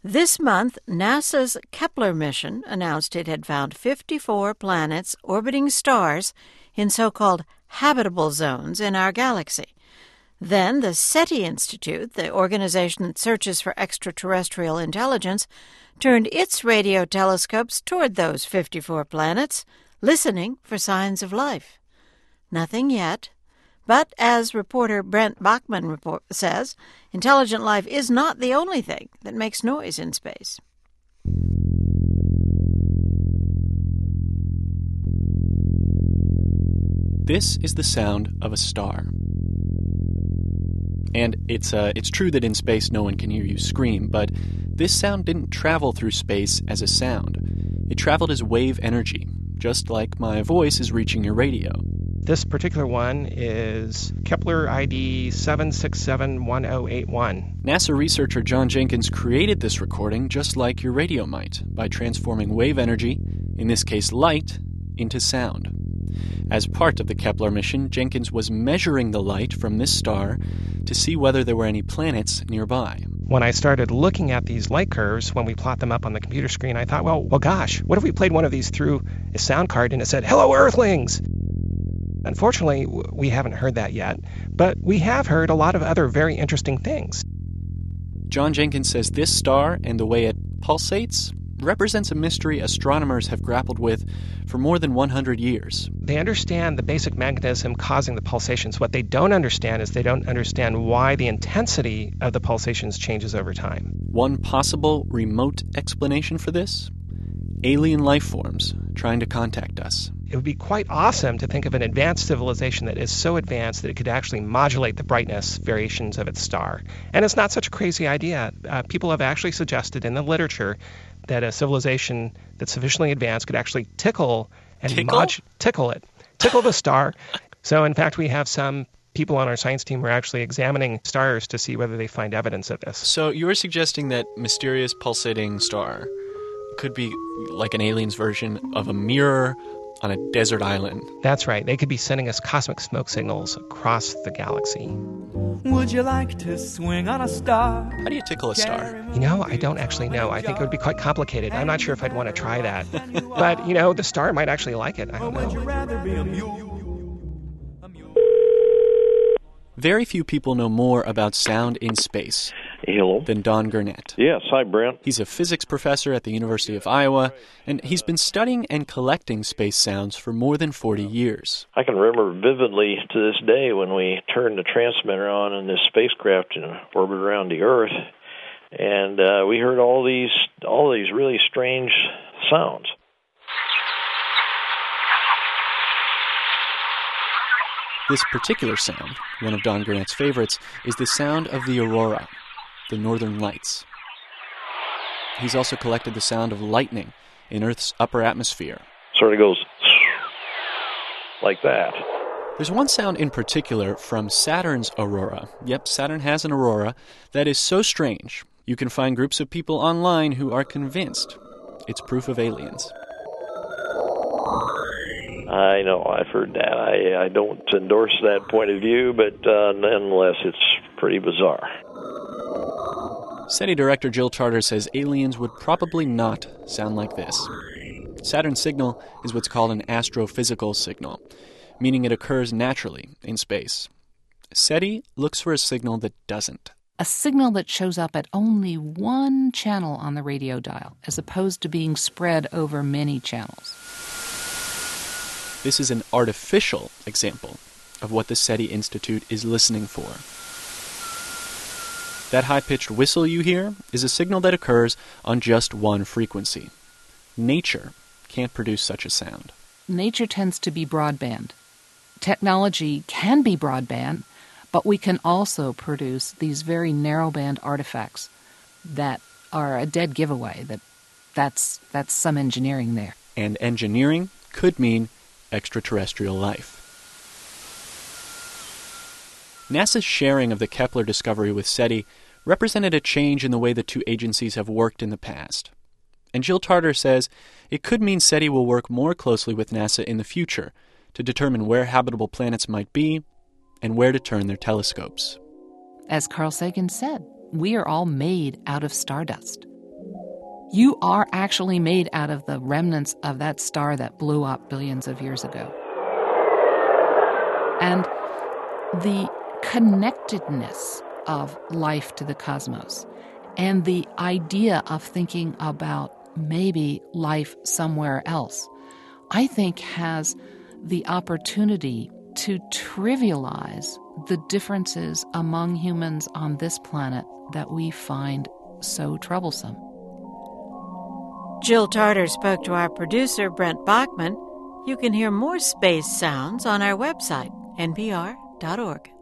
This month, NASA's Kepler mission announced it had found 54 planets orbiting stars in so-called habitable zones in our galaxy. Then the SETI Institute, the organization that searches for extraterrestrial intelligence, turned its radio telescopes toward those 54 planets, listening for signs of life. Nothing yet. But as reporter Brent Bachman says, intelligent life is not the only thing that makes noise in space. This is the sound of a star. And it's true that in space no one can hear you scream, but this sound didn't travel through space as a sound. It traveled as wave energy, just like my voice is reaching your radio. This particular one is Kepler ID 7671081. NASA researcher John Jenkins created this recording just like your radio might, by transforming wave energy, in this case light, into sound. As part of the Kepler mission, Jenkins was measuring the light from this star to see whether there were any planets nearby. When I started looking at these light curves, when we plot them up on the computer screen, I thought, well, gosh, what if we played one of these through a sound card and it said, "Hello, Earthlings"? Unfortunately, we haven't heard that yet, but we have heard a lot of other very interesting things. John Jenkins says this star and the way it pulsates represents a mystery astronomers have grappled with for more than 100 years. They understand the basic mechanism causing the pulsations. What they don't understand is they don't understand why the intensity of the pulsations changes over time. One possible remote explanation for this? Alien life forms trying to contact us. It would be quite awesome to think of an advanced civilization that is so advanced that it could actually modulate the brightness variations of its star. And it's not such a crazy idea. People have actually suggested in the literature that a civilization that's sufficiently advanced could actually tickle the star. So, in fact, we have some people on our science team who are actually examining stars to see whether they find evidence of this. So you're suggesting that mysterious pulsating star could be like an alien's version of a mirror on a desert island. That's right. They could be sending us cosmic smoke signals across the galaxy. Would you like to swing on a star? How do you tickle a star? I don't actually know. I think it would be quite complicated. I'm not sure if I'd want to try that. But, the star might actually like it. I don't know. Would you rather be a mule? Very few people know more about sound in space than Don Gurnett. Yes, hi, Brent. He's a physics professor at the University of Iowa, and he's been studying and collecting space sounds for more than 40 years. I can remember vividly to this day when we turned the transmitter on in this spacecraft in orbit around the Earth, and we heard all these really strange sounds. This particular sound, one of Don Gurnett's favorites, is the sound of the aurora, the northern lights. He's also collected the sound of lightning in Earth's upper atmosphere. Sort of goes like that. There's one sound in particular from Saturn's aurora. Yep, Saturn has an aurora that is so strange, you can find groups of people online who are convinced it's proof of aliens. I know, I've heard that. I don't endorse that point of view, but nonetheless, it's pretty bizarre. SETI director Jill Tarter says aliens would probably not sound like this. Saturn's signal is what's called an astrophysical signal, meaning it occurs naturally in space. SETI looks for a signal that doesn't. A signal that shows up at only one channel on the radio dial, as opposed to being spread over many channels. This is an artificial example of what the SETI Institute is listening for. That high-pitched whistle you hear is a signal that occurs on just one frequency. Nature can't produce such a sound. Nature tends to be broadband. Technology can be broadband, but we can also produce these very narrowband artifacts that are a dead giveaway. That's some engineering there. And engineering could mean extraterrestrial life. NASA's sharing of the Kepler discovery with SETI represented a change in the way the two agencies have worked in the past. And Jill Tarter says it could mean SETI will work more closely with NASA in the future to determine where habitable planets might be and where to turn their telescopes. As Carl Sagan said, we are all made out of stardust. You are actually made out of the remnants of that star that blew up billions of years ago. And the connectedness of life to the cosmos and the idea of thinking about maybe life somewhere else, I think has the opportunity to trivialize the differences among humans on this planet that we find so troublesome. Jill Tarter spoke to our producer, Brent Bachman. You can hear more space sounds on our website, npr.org.